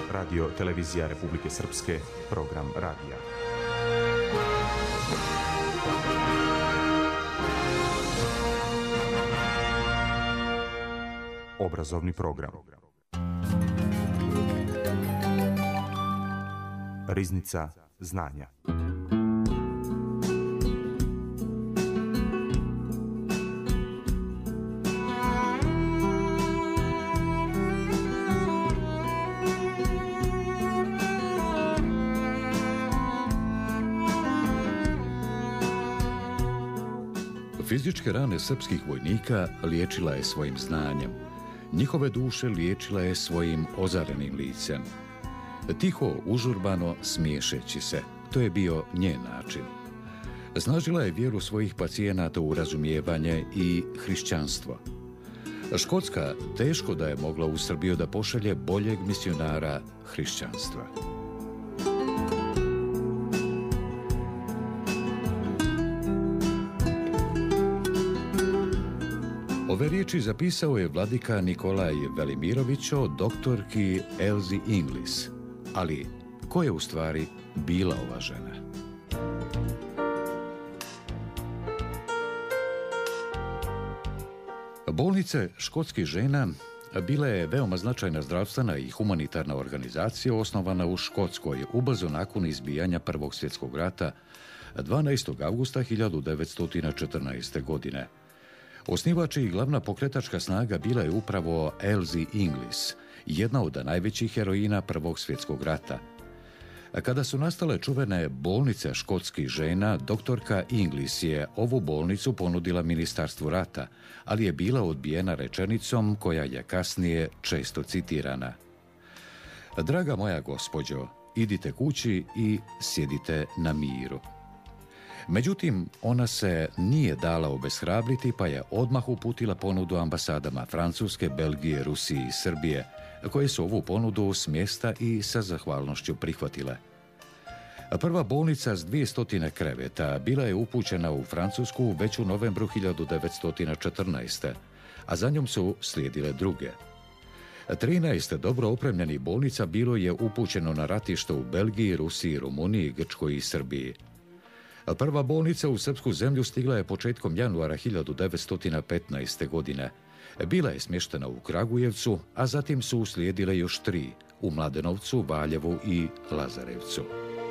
Radio Televizija Republike Srpske, program radija. Obrazovni program. Riznica znanja. Fizičke rane srpskih vojnika liječila je svojim znanjem. Njihove duše liječila je svojim ozarenim licem. Tiho, užurbano, smiješeći se. To je bio njen način. Snažila je vjeru svojih pacijenata u razumijevanje i hrišćanstvo. Škotska teško da je mogla u Srbiju da pošalje boljeg misionara hrišćanstva. Ove riječi zapisao je vladika Nikolaj Velimirović o doktorki Elzi Inglis. Ali ko je u stvari bila ova žena? Bolnice škotskih žena bila je veoma značajna zdravstvena i humanitarna organizacija osnovana u Škotskoj ubrzo nakon izbijanja Prvog svjetskog rata 12. avgusta 1914. godine. Osnivač i glavna pokretačka snaga bila je upravo Elzi Inglis, jedna od najvećih heroina Prvog svjetskog rata. Kada su nastale čuvene bolnice škotskih žena, doktorka Inglis je ovu bolnicu ponudila Ministarstvu rata, ali je bila odbijena rečenicom koja je kasnije često citirana. Draga moja gospođo, idite kući i sjedite na miru. Međutim, ona se nije dala obeshrabriti pa je odmah uputila ponudu ambasadama Francuske, Belgije, Rusije i Srbije, koje su ovu ponudu s mjesta i sa zahvalnošću prihvatile. Prva bolnica s 200 kreveta bila je upućena u Francusku već u novembru 1914. a za njom su slijedile druge. 13 dobro opremljenih bolnica bilo je upućeno na ratište u Belgiji, Rusiji, Rumuniji, Grčkoj i Srbiji. Prva bolnica u srpsku zemlju stigla je početkom januara 1915. godine. Bila je smještena u Kragujevcu, a zatim su uslijedile još 3 u Mladenovcu, Valjevu i Lazarevcu.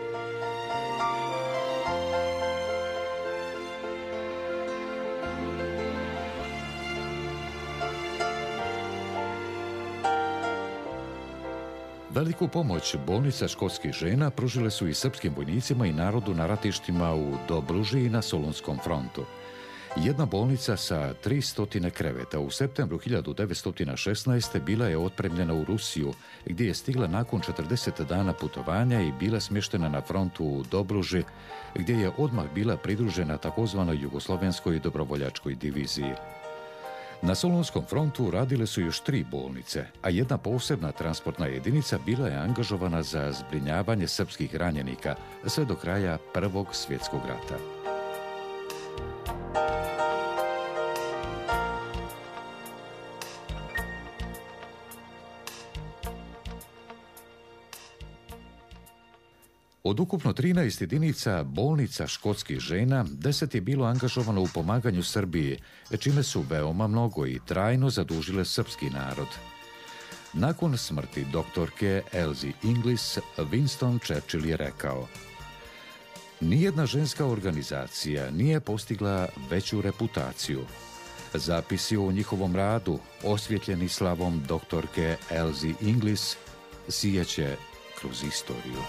Veliku pomoć bolnica škotskih žena pružile su i srpskim vojnicima i narodu na ratištima u Dobruži i na Solunskom frontu. Jedna bolnica sa 300 kreveta u septembru 1916. bila je otpremljena u Rusiju, gdje je stigla nakon 40 dana putovanja i bila smještena na frontu u Dobruži, gdje je odmah bila pridružena takozvanoj Jugoslovenskoj dobrovoljačkoj diviziji. Na Solunskom frontu radile su još 3 bolnice, a jedna posebna transportna jedinica bila je angažovana za zbrinjavanje srpskih ranjenika sve do kraja Prvog svjetskog rata. Od ukupno 13 jedinica bolnica škotskih žena, 10 je bilo angažovano u pomaganju Srbiji, čime su veoma mnogo i trajno zadužile srpski narod. Nakon smrti doktorke Elzi Inglis, Winston Churchill je rekao: nijedna ženska organizacija nije postigla veću reputaciju. Zapisi o njihovom radu, osvjetljeni slavom doktorke Elzi Inglis, sijeće kroz istoriju.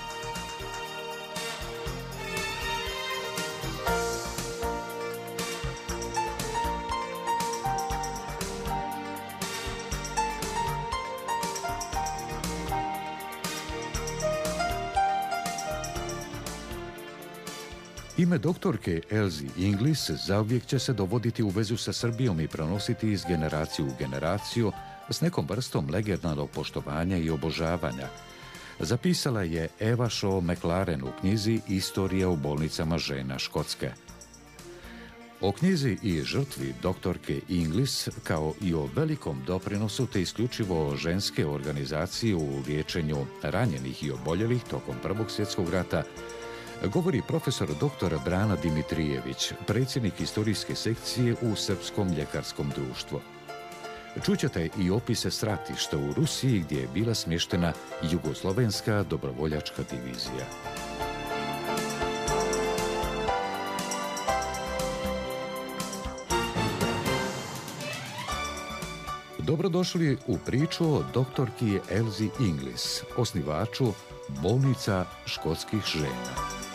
Ime doktorke Elzi Inglis zauvijek će se dovoditi u vezu sa Srbijom i prenositi iz generacije u generaciju s nekom vrstom legendarnog poštovanja i obožavanja. Zapisala je Eva Shaw McLaren u knjizi Istorija u bolnicama žena Škotske. O knjizi i žrtvi doktorke Inglis, kao i o velikom doprinosu te isključivo ženske organizacije u liječenju ranjenih i oboljelih tokom Prvog svjetskog rata, govori profesor dr. Brana Dimitrijević, predsjednik istorijske sekcije u Srpskom ljekarskom društvu. Čućete i opise stratišta u Rusiji gdje je bila smještena Jugoslovenska dobrovoljačka divizija. Dobrodošli u priču o doktorki Elzi Inglis, osnivaču bolnica škotskih žena.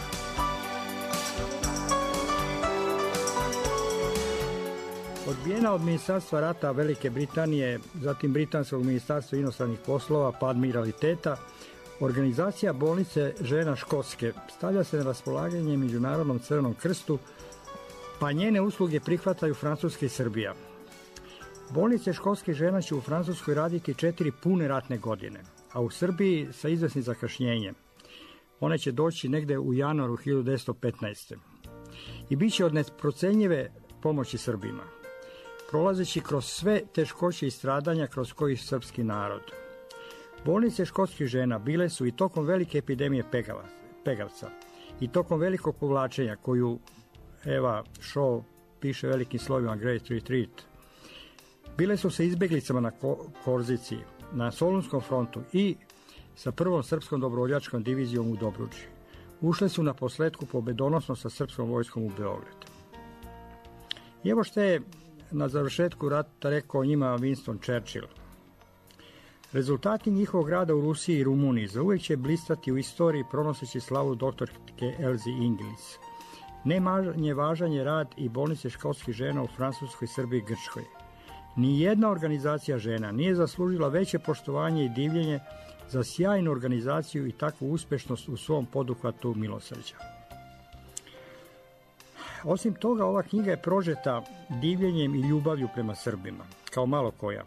Odbijena od Ministarstva rata Velike Britanije, zatim Britanskog ministarstva inostranih poslova pa admiraliteta, organizacija bolnice žena Škotske stavlja se na raspolaganje Međunarodnom Crvenom krstu, pa njene usluge prihvataju Francuska i Srbija. Bolnice školskih žena će u Francuskoj raditi 4 pune ratne godine, a u Srbiji sa izvesnim zakašnjenjem. One će doći negde u januaru 1915. I bit će od neprocenjive pomoći Srbima, prolazeći kroz sve teškoće i stradanja kroz koji srpski narod. Bolnice školskih žena bile su i tokom velike epidemije pegavca i tokom velikog povlačenja koju Eva Shaw piše velikim slovima Great Retreat. Bile su sa izbjeglicama na Korzici, na Solunskom frontu i sa prvom srpskom dobrovoljačkom divizijom u Dobruđi. Ušle su na posletku pobedonosno sa srpskom vojskom u Beograd. I evo što je na završetku rata rekao o njima Winston Churchill. Rezultati njihovog rada u Rusiji i Rumuniji zauvijek će blistati u istoriji pronoseći slavu doktorke Elzi Inglis. Ne manje važan je rad i bolnice školskih žena u Francuskoj, Srbiji i Grčkoj. Nijedna organizacija žena nije zaslužila veće poštovanje i divljenje za sjajnu organizaciju i takvu uspešnost u svom poduhvatu milosrđa. Osim toga, ova knjiga je prožeta divljenjem i ljubavlju prema Srbima, kao malo koja.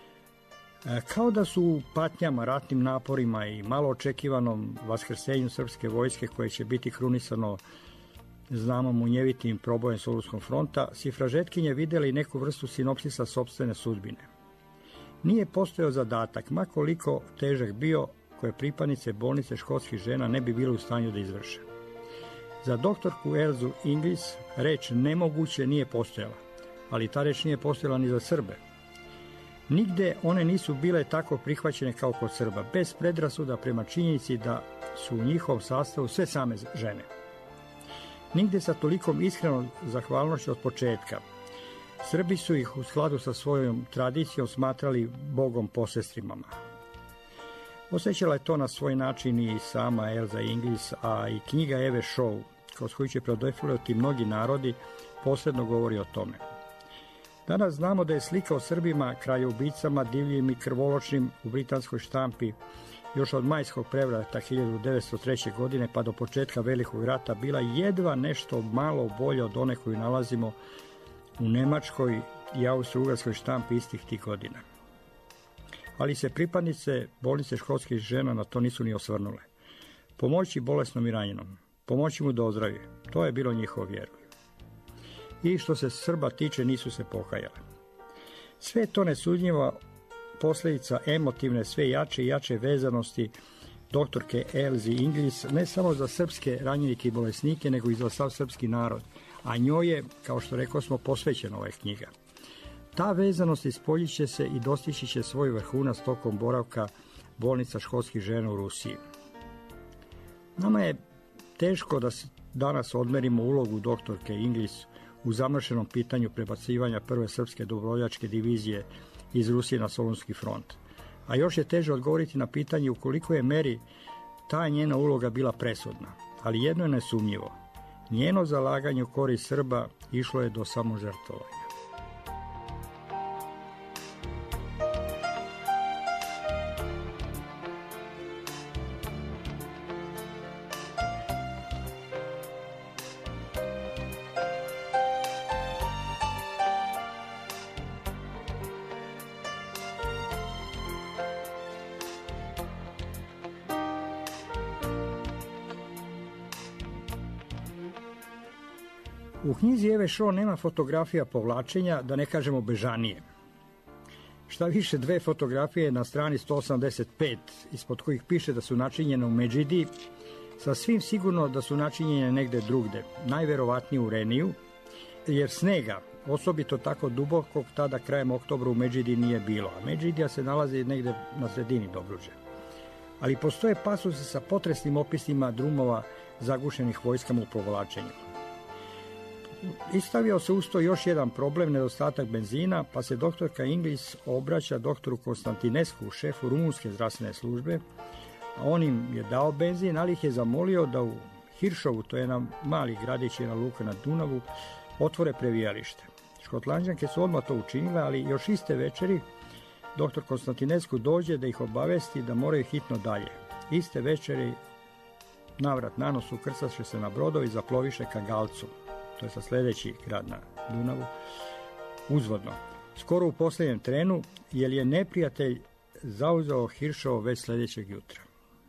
Kao da su u patnjama, ratnim naporima i malo očekivanom vaskrsenju srpske vojske koje će biti krunisano, znamo, munjevitim probojem Solunskog fronta, sifražetkinje vidjeli neku vrstu sinopsisa sopstvene sudbine. Nije postojao zadatak, ma koliko težak bio, koje pripadnice bolnice školskih žena ne bi bile u stanju da izvrše. Za doktorku Elzu Inglis reč nemoguće nije postojala, ali ta reč nije postojala ni za Srbe. Nigde one nisu bile tako prihvaćene kao kod Srba, bez predrasuda prema činjenici da su u njihovom sastavu sve same žene. Nigde sa tolikom iskrenom zahvalnošću od početka. Srbi su ih u skladu sa svojom tradicijom smatrali bogom posestrimama. Osjećala je to na svoj način i sama Elza Inglis, a i knjiga Eve Shaw, kroz koju će predefilirati mnogi narodi, posebno govori o tome. Danas znamo da je slika o Srbima, kraljeubicama, divljim i krvoločnim u britanskoj štampi još od majskog prevrata 1903. godine pa do početka Velikog rata bila jedva nešto malo bolje od one koju nalazimo u nemačkoj i austro-ugarskoj štampi istih tih godina. Ali se pripadnice bolnice školskih žena na to nisu ni osvrnule. Pomoći bolesnom i ranjenom, pomoći mu da ozdravi, to je bilo njihovo vjeruj. I što se Srba tiče, nisu se pokajale. Sve to nesudnjiva posljedica emotivne, sve jače i jače vezanosti doktorke Elzi Inglis, ne samo za srpske ranjenike i bolesnike, nego i za sav srpski narod, a njoj je, kao što rekao smo, posvećena ova knjiga. Ta vezanost ispoljit će se i dostići će svoj vrhunac tokom boravka bolnica školskih žena u Rusiji. Nama je teško da danas odmerimo ulogu doktorke Inglis u zamršenom pitanju prebacivanja prve srpske dobrovoljačke divizije iz Rusije na Solunski front. A još je teže odgovoriti na pitanje u koliko je meri ta njena uloga bila presudna. Ali jedno je nesumnjivo. Njeno zalaganje u korist Srba išlo je do samožrtvovanja. U knjizi Eve Shaw nema fotografija povlačenja, da ne kažemo bežanije. Šta više, 2 fotografije na strani 185, ispod kojih piše da su načinjene u Medžidi, sasvim sigurno da su načinjene negde drugde, najverovatnije u Reniju, jer snega, osobito tako dubokog, tada krajem oktobra u Medžidi nije bilo, a Medžidija se nalazi negde na sredini Dobruđe. Ali postoje pasusi sa potresnim opisima drumova zagušenih vojskama u povlačenju. Istavio se usto još jedan problem, nedostatak benzina, pa se doktorka Inglis obraća doktoru Konstantinescu, šefu rumunske zdravstvene službe, a on im je dao benzin, ali ih je zamolio da u Hiršovu, to je jedan mali gradić, jedna luka na Dunavu, otvore previjalište. Škotlanđanke su odmah to učinile, ali još iste večeri doktor Konstantinescu dođe da ih obavesti da moraju hitno dalje. Iste večeri navrat na nos ukrcaše se na brodovi i zaploviše ka Galcu. To je sa sljedeći grad na Dunavu, uzvodno. Skoro u posljednjem trenu, jer je neprijatelj zauzeo Hiršovo već sljedećeg jutra.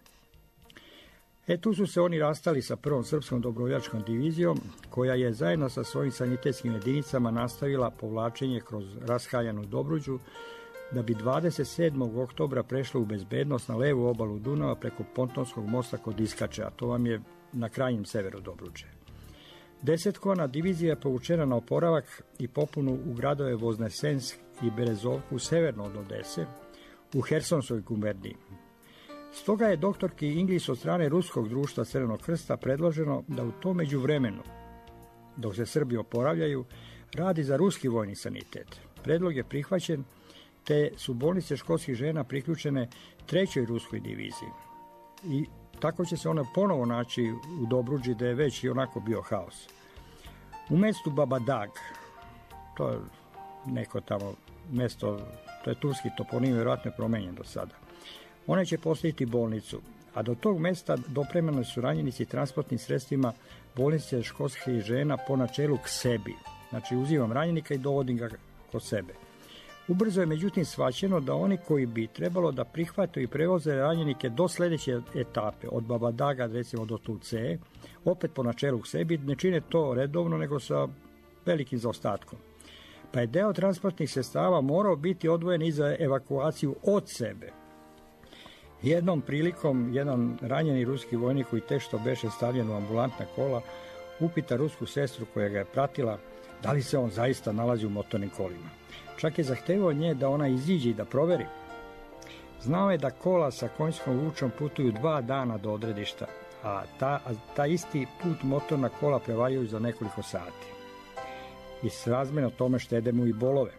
Tu su se oni rastali sa prvom srpskom dobrovoljačkom divizijom, koja je zajedno sa svojim sanitetskim jedinicama nastavila povlačenje kroz rashaljanu Dobruđu, da bi 27. oktobra prešlo u bezbednost na levu obalu Dunava preko pontonskog mosta kod Iskače, a to vam je na krajnjem severu Dobruđe. Desetkovana divizija je povučena na oporavak i popunu u gradove Voznesensk i Berezovku severno od Odese, u Hersonskoj guberniji. Stoga je doktorki Inglis od strane Ruskog društva Crvenog krsta predloženo da u tom međuvremenu, dok se Srbi oporavljaju, radi za ruski vojni sanitet. Predlog je prihvaćen, te su bolnice školskih žena priključene 3. ruskoj diviziji. I tako će se ona ponovo naći u Dobruđi, da je već i onako bio haos. U mestu Babadag, to je neko tamo mesto, to je turski toponim, vjerojatno je promenjen do sada. One će postaviti bolnicu, a do tog mesta dopremani su ranjenici transportnim sredstvima bolnice školskih žena po načelu k sebi. Znači, uzimam ranjenika i dovodim ga kod sebe. Ubrzo je međutim shvaćeno da oni koji bi trebalo da prihvate i prevoze ranjenike do sljedeće etape, od Babadaga recimo do Tulce, opet po načelu k sebi, ne čine to redovno nego sa velikim zaostatkom. Pa je deo transportnih sredstava morao biti odvojen i za evakuaciju od sebe. Jednom prilikom jedan ranjeni ruski vojnik koji tešto beše stavljen u ambulantna kola upita rusku sestru koja ga je pratila da li se on zaista nalazi u motornim kolima. Čak je zahtevao od nje da ona iziđe i da proveri. Znao je da kola sa konjskom vučom putuju 2 dana do odredišta, a ta isti put motorna kola prevaljuju za nekoliko sati. I srazmjerno tome štede mu i bolove.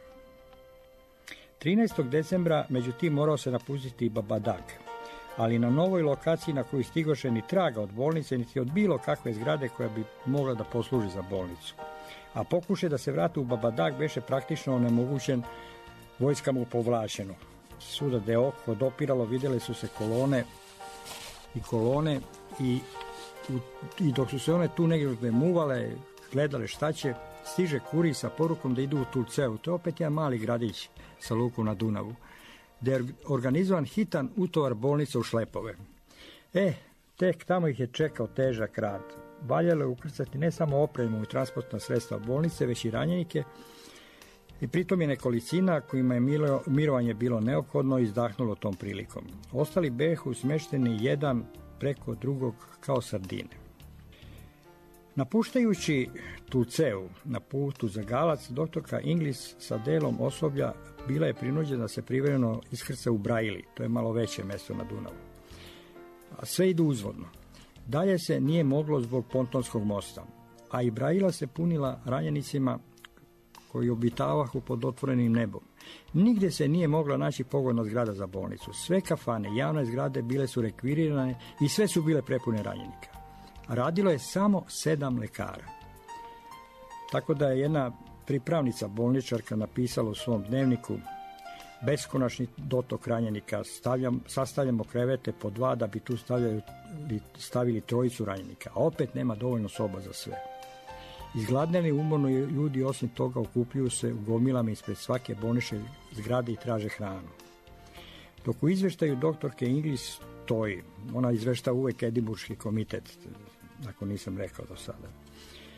13. decembra međutim morao se napustiti i Babadag, ali na novoj lokaciji na koju stigoše ni traga od bolnice, niti od bilo kakve zgrade koja bi mogla da posluži za bolnicu. A pokušaj da se vrati u Babadag beše praktično onemogućen vojskama u povlačenu. Svuda gde je oko dopiralo vidjele su se kolone i dok su se one tu negdje muvale, gledale šta će, stiže kurij sa porukom da idu u Tulceu. To je opet jedan mali gradić sa lukom na Dunavu, gdje je organizovan hitan utovar bolnica u šlepove. Tek tamo ih je čekao težak rad. Valjalo je ukrcati ne samo opremu i transportna sredstva bolnice, već i ranjenike, i pritom je nekolicina kojima je mirovanje bilo neophodno izdahnulo tom prilikom. Ostali behu smešteni jedan preko drugog kao sardine. Napuštajući Tulceu na putu za Galac, doktorka Inglis sa delom osoblja bila je prinuđena da se privremeno iskrca u Braili, to je malo veće mesto na Dunavu. A sve ide uzvodno. Dalje se nije moglo zbog pontonskog mosta, a i Braila se punila ranjenicima koji obitavahu pod otvorenim nebom. Nigdje se nije mogla naći pogodna zgrada za bolnicu. Sve kafane, javne zgrade bile su rekvirirane i sve su bile prepune ranjenika. Radilo je samo 7 lekara. Tako da je jedna pripravnica bolničarka napisala u svom dnevniku: beskonačni dotok ranjenika, sastavljamo krevete po 2 da bi tu stavili 3 ranjenika, a opet nema dovoljno soba za sve. Izgladnjeni umorno ljudi osim toga okupljuju se u gomilama ispred svake bolničke zgrade i traže hranu. Dok u izveštaju doktorke Inglis stoji, ona izvešta uvek Edinburški komitet, ako nisam rekao do sada.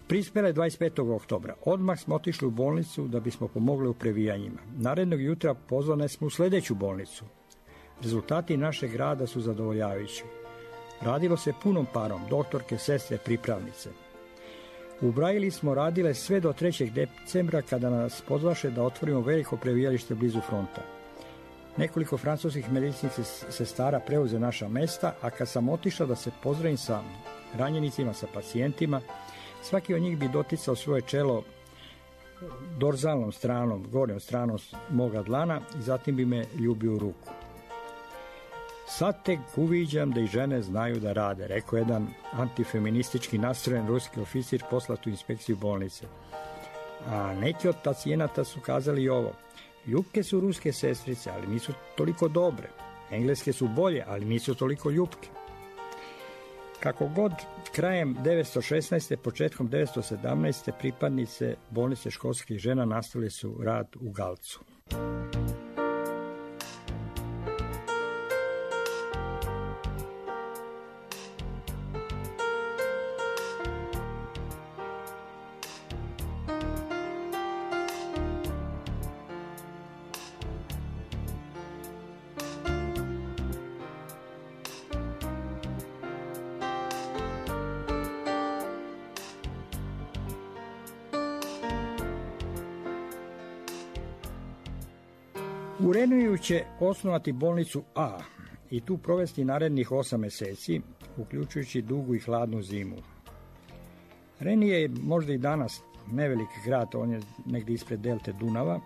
Prispjela 25. oktobra. Odmah smo otišli u bolnicu da bismo pomogli u previjanjima. Narednog jutra pozvane smo u sljedeću bolnicu. Rezultati našeg rada su zadovoljavajući. Radilo se punom parom, doktorke, sestre, pripravnice. U Brajili smo radile sve do 3. decembra kada nas pozvaše da otvorimo veliko previjalište blizu fronta. Nekoliko francuskih medicinskih sestara preuze naša mesta, a kad sam otišla da se pozdravim sa ranjenicima, sa pacijentima, svaki od njih bi doticao svoje čelo dorzalnom stranom, gornjom stranom moga dlana i zatim bi me ljubio u ruku. Sad tek uviđam da i žene znaju da rade, rekao jedan antifeministički nastrojen ruski oficir poslat u inspekciju bolnice. A neki od pacijenata su kazali i ovo. Ljupke su ruske sestrice, ali nisu toliko dobre. Engleske su bolje, ali nisu toliko ljupke. Kako god, krajem 1916. početkom 1917. pripadnice bolnice školskih žena nastavili su rad u Galcu. U Reniju će osnovati bolnicu A i tu provesti narednih 8 mjeseci, uključujući dugu i hladnu zimu. Reni je možda i danas neveliki grad, on je negdje ispred delte Dunava,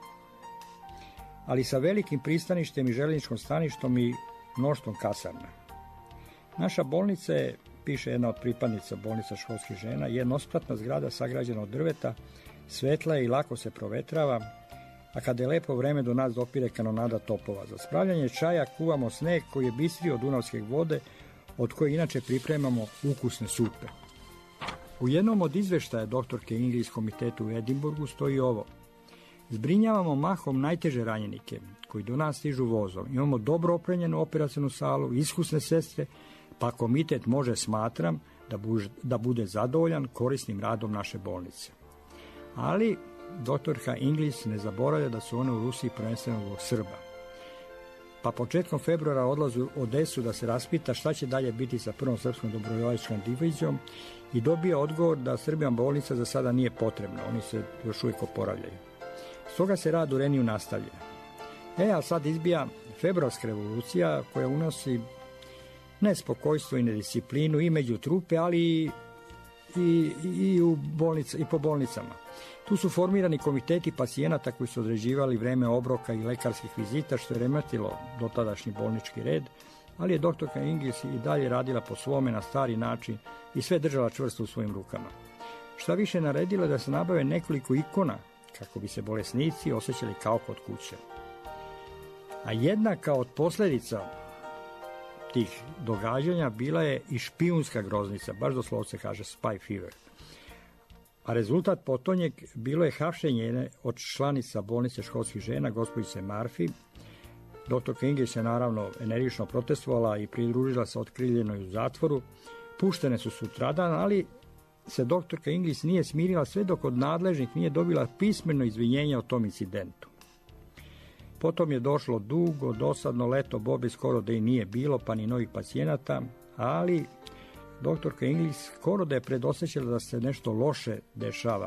ali sa velikim pristaništem i željezničkom staništom i mnoštvom kasarna. Naša bolnica je, piše jedna od pripadnica bolnica školskih žena, jednospratna zgrada sagrađena od drveta, svetla je i lako se provetrava, a kada je lepo vreme do nas dopire kanonada topova. Za spravljanje čaja kuvamo sneg koji je bistrio od dunavske vode, od koje inače pripremamo ukusne supe. U jednom od izveštaja doktorke Inglis komitetu u Edinburgu stoji ovo. Zbrinjavamo mahom najteže ranjenike koji do nas stižu vozom. Imamo dobro opremljenu operacionu salu, iskusne sestre, pa komitet može, smatram, da bude zadovoljan korisnim radom naše bolnice. Ali doktorka Inglis ne zaboravlja da su one u Rusiji prvenstveno zbog Srba. Pa početkom februara odlazi u Odesu da se raspita šta će dalje biti sa prvom srpskom dobrovoljačkom divizijom i dobije odgovor da Srbima bolnica za sada nije potrebna, oni se još uvijek oporavljaju. Stoga se rad u Reniju nastavlja. A sad izbija februarska revolucija koja unosi nespokojstvo i nedisciplinu i među trupe, ali i po bolnicama. Tu su formirani komiteti pacijenata koji su određivali vreme obroka i lekarskih vizita, što je remetilo dotadašnji bolnički red, ali je doktorka Inglis i dalje radila po svome na stari način i sve držala čvrsto u svojim rukama. Šta više, naredila da se nabave nekoliko ikona kako bi se bolesnici osjećali kao kod kuće. A jednaka od posljedica tih događanja bila je i špijunska groznica, baš doslovce kaže spy fever. A rezultat potonjeg bilo je hapšenje jedne od članica bolnice školskih žena, gospođice Murphy. Doktorka Inglis je naravno energično protestovala i pridružila se otkriljenoj u zatvoru. Puštene su sutradan, ali se doktorka Inglis nije smirila sve dok od nadležnih nije dobila pismeno izvinjenje o tom incidentu. Potom je došlo dugo, dosadno leto, Bobi skoro da i nije bilo, pa ni novih pacijenata, ali doktorka Inglis skoro da je predosjećala da se nešto loše dešava.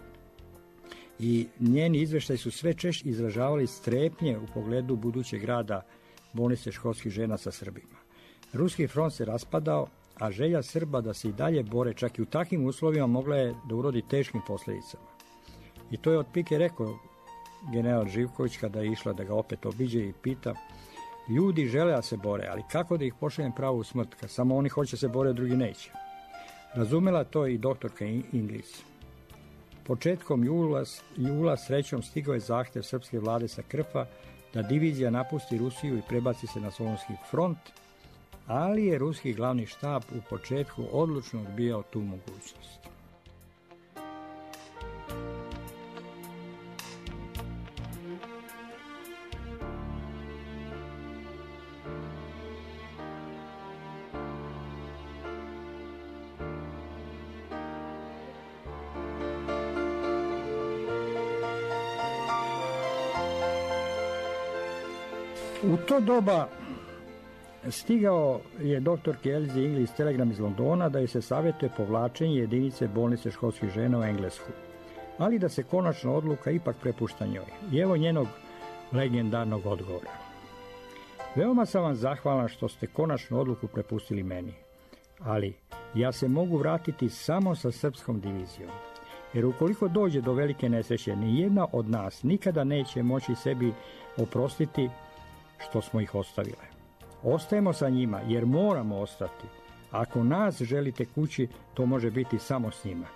I njeni izveštaji su sve češće izražavali strepnje u pogledu budućeg rada bolnice školskih žena sa Srbima. Ruski front se raspadao, a želja Srba da se i dalje bore čak i u takvim uslovima mogla je da urodi teškim posljedicama. I to je otprilike rekao general Živković kada je išla da ga opet obiđe i pita: ljudi žele da se bore, ali kako da ih pošaljem pravo u smrt, kad samo oni hoće se bore, drugi neće. Razumela to i doktorka Inglis. Početkom jula srećom stigao je zahtjev srpske vlade sa Krfa da divizija napusti Rusiju i prebaci se na Solunski front, ali je ruski glavni štab u početku odlučno odbijao tu mogućnost. U to doba stigao je doktorki Elsie Inglis telegram iz Londona da joj se savjetuje povlačenje jedinice bolnice školskih žena u Englesku, ali da se konačna odluka ipak prepušta njoj. I evo njenog legendarnog odgovora. Veoma sam vam zahvalan što ste konačnu odluku prepustili meni, ali ja se mogu vratiti samo sa srpskom divizijom, jer ukoliko dođe do velike nesreće, ni jedna od nas nikada neće moći sebi oprostiti što smo ih ostavile. Ostajemo sa njima, jer moramo ostati. Ako nas želite kući, to može biti samo s njima.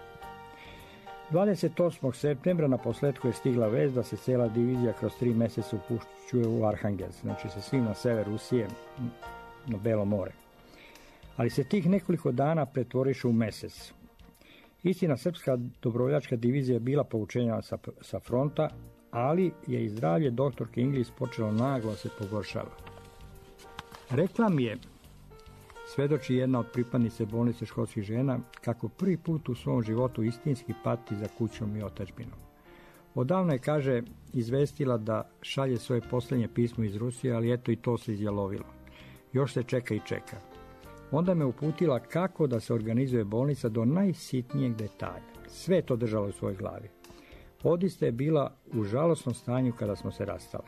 28. septembra na posletku je stigla vest da se cijela divizija kroz 3 mjeseca upućuje u Arhangelsk, znači sa svim na sever Rusije, na Belo more. Ali se tih nekoliko dana pretvoriše u mjesec. Istina, srpska dobrovoljačka divizija je bila povučena sa fronta, ali je i zdravlje doktorke Inglis počelo naglo se pogoršava. Rekla mi je, svedoči jedna od pripadnice bolnice školskih žena, kako prvi put u svom životu istinski pati za kućom i otadžbinom. Odavno je, kaže, izvestila da šalje svoje posljednje pismo iz Rusije, ali eto i to se izjalovilo. Još se čeka i čeka. Onda me uputila kako da se organizuje bolnica do najsitnijeg detalja. Sve je to držalo u svojoj glavi. Odista je bila u žalosnom stanju kada smo se rastale.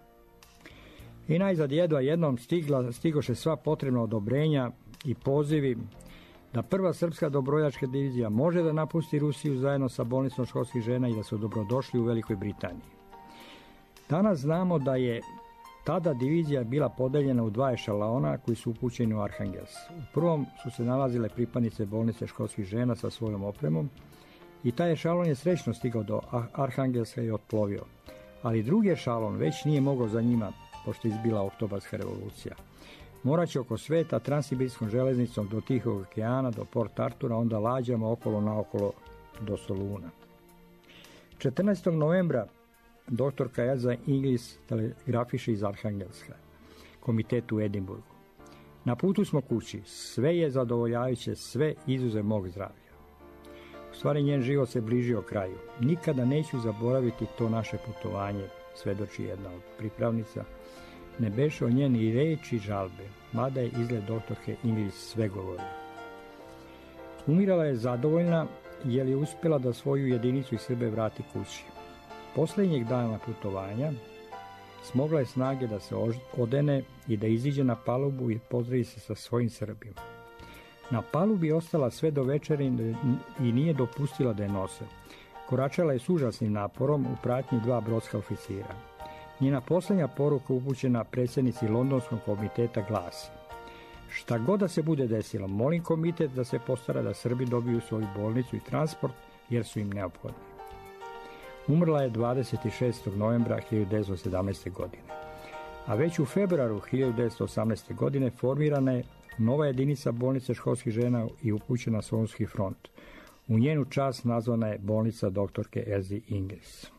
I najzad jednom stigoše sva potrebna odobrenja i pozivi da prva srpska dobrovoljačka divizija može da napusti Rusiju zajedno sa bolnicom školskih žena i da su dobrodošli u Velikoj Britaniji. Danas znamo da je tada divizija bila podeljena u 2 ešalona koji su upućeni u Arhangelsk. U prvom su se nalazile pripadnice bolnice školskih žena sa svojom opremom i taj ešalon je srećno stigao do Arhangelska i otplovio. Ali drugi ešalon već nije mogao za njima, pošto je izbila Oktobarska revolucija. Morat će oko sveta transsibirskom železnicom do Tihog okeana, do Port Artura, onda lađama okolo naokolo do Soluna. 14. novembra doktorka Elsie Inglis telegrafiše iz Arhangelska, komitet u Edinburgu. Na putu smo kući, sve je zadovoljavajuće, sve izuzev mog zdravlja. U stvari njen život se bližio kraju. Nikada neću zaboraviti to naše putovanje, svedoči jedna od pripravnica. Ne beše o njeni reči žalbe, mada je izgled doktorke Inglis sve govorio. Umirala je zadovoljna jer je uspjela da svoju jedinicu iz Srbe vrati kući. Posljednjeg dana putovanja smogla je snage da se odene i da iziđe na palubu i pozdravi se sa svojim Srbima. Na palubi je ostala sve do večeri i nije dopustila da je nose. Koračala je s užasnim naporom u pratnji 2 brodska oficira. Njena posljednja poruka upućena predsjednici Londonskog komiteta glasi: šta god da se bude desilo, molim komitet da se postara da Srbi dobiju svoju bolnicu i transport jer su im neophodni. Umrla je 26. novembra 1917. godine. A već u februaru 1918. godine formirana je nova jedinica bolnice školskih žena i upućena na Solunski front. U njenu čast nazvana je bolnica doktorke Elsie Inglis.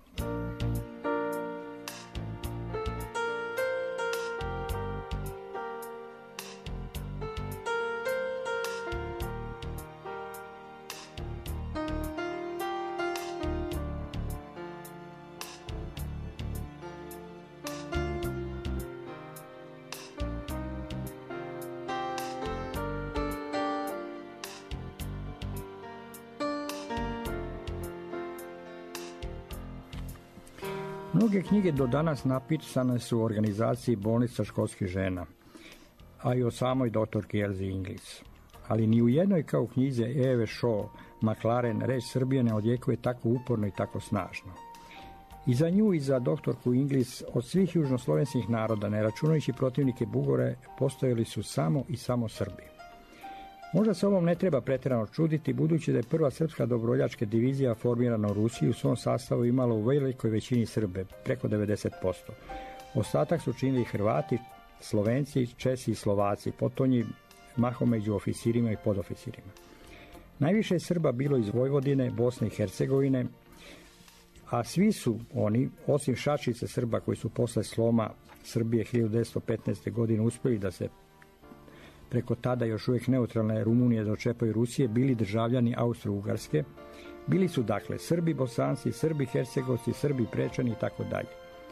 Mnoge knjige do danas napisane su u organizaciji bolnica školskih žena, a i o samoj doktorki Elsie Inglis. Ali ni u jednoj kao u knjize Eve Shaw McLaren reč Srbije ne odjekuje tako uporno i tako snažno. I za nju i za doktorku Inglis od svih južnoslovenskih naroda, ne računajući protivnike Bugore, postojali su samo i samo Srbi. Možda se ovom ne treba pretjerano čuditi, budući da je prva srpska dobrovoljačka divizija formirana u Rusiji u svom sastavu imala u velikoj većini Srbe, preko 90%. Ostatak su činili Hrvati, Slovenci, Česi i Slovaci, potonji mahom među oficirima i podoficirima. Najviše je Srba bilo iz Vojvodine, Bosne i Hercegovine, a svi su oni, osim šačice Srba koji su posle sloma Srbije 1915. godine uspjeli da se preko tada još uvijek neutralne Rumunije dočepaju Rusije, bili državljani Austro-Ugarske. Bili su dakle Srbi Bosanci, Srbi Hercegovci, Srbi Prečani i tako dalje.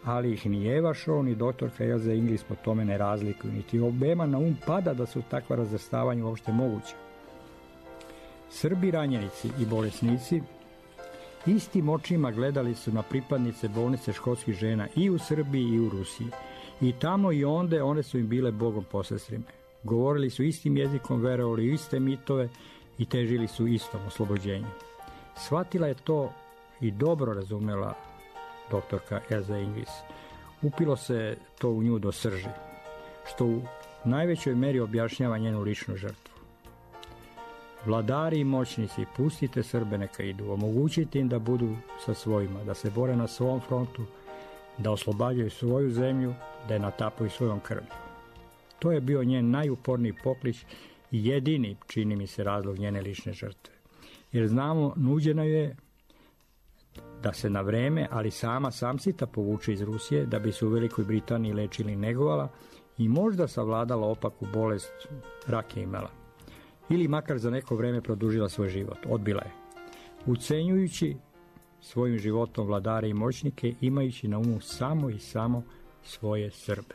ali ih ni Eva Shaw ni doktorka Elza Inglis po tome ne razlikuju, niti obema na pada da su takva razvrstavanja uopšte moguća. Srbi ranjenici i bolesnici istim očima gledali su na pripadnice bolnice školskih žena i u Srbiji i u Rusiji. I tamo i onde one su im bile Bogom posestrime. Govorili su istim jezikom, verovali u iste mitove i težili su istom oslobođenju. Shvatila je to i dobro razumela doktorka Elza Inglis. Upilo se to u nju do srži, što u najvećoj meri objašnjava njenu ličnu žrtvu. Vladari i moćnici, pustite Srbe neka idu, omogućite im da budu sa svojima, da se bore na svom frontu, da oslobađaju svoju zemlju, da je natapuju svojom krvlju. To je bio njen najuporniji poklič i jedini, čini mi se, razlog njene lične žrtve. Jer znamo, nuđeno je da se na vreme, ali samsita povuče iz Rusije, da bi se u Velikoj Britaniji lečili i negovala i možda savladala opaku bolest, rak je imala. Ili makar za neko vreme produžila svoj život. Odbila je. Ucenjujući svojim životom vladare i moćnike, imajući na umu samo i samo svoje Srbe.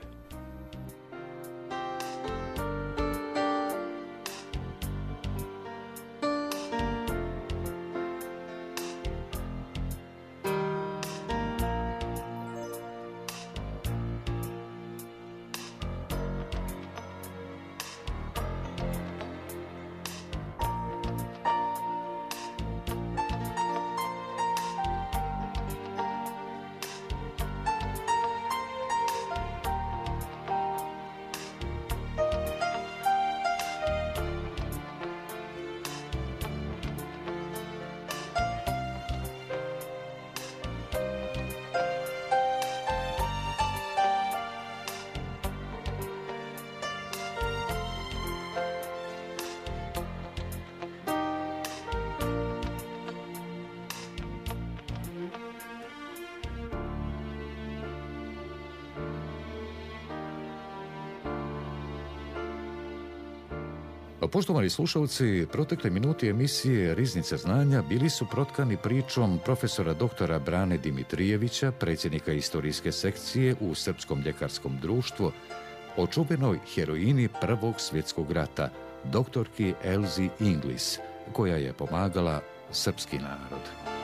Poštovani slušalci, protekle minuti emisije Riznica znanja bili su protkani pričom profesora doktora Brane Dimitrijevića, predsjednika istorijske sekcije u Srpskom ljekarskom društvu, o čuvenoj heroini Prvog svjetskog rata, doktorki Elzi Inglis, koja je pomagala srpski narod.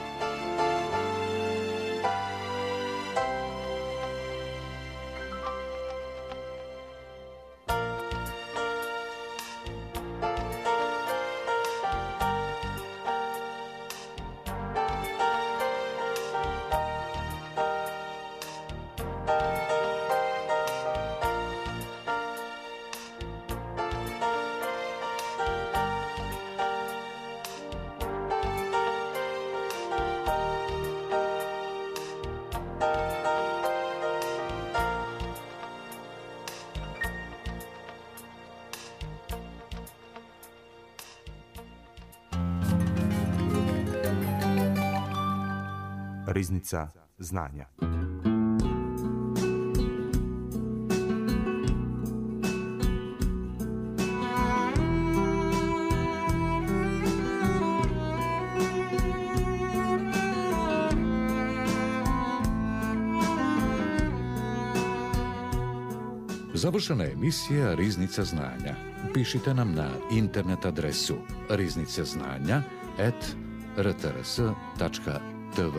Riznica znanja. Završena je emisija Riznica znanja. Pišite nam na internet adresu rizniceznanja@rtrs.tv.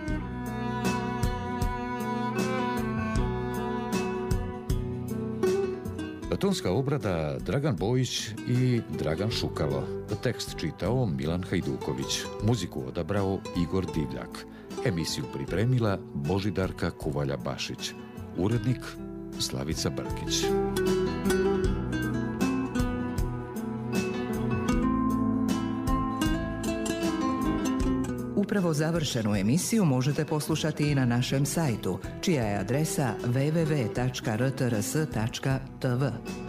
Tonska obrada Dragan Bojić i Dragan Šukalo. Tekst čitao Milan Hajduković. Muziku odabrao Igor Divljak. Emisiju pripremila Božidarka Kuvalja-Bašić. Urednik Slavica Brkić. Upravo završenu emisiju možete poslušati i na našem sajtu, čija je adresa www.rtrs.tv.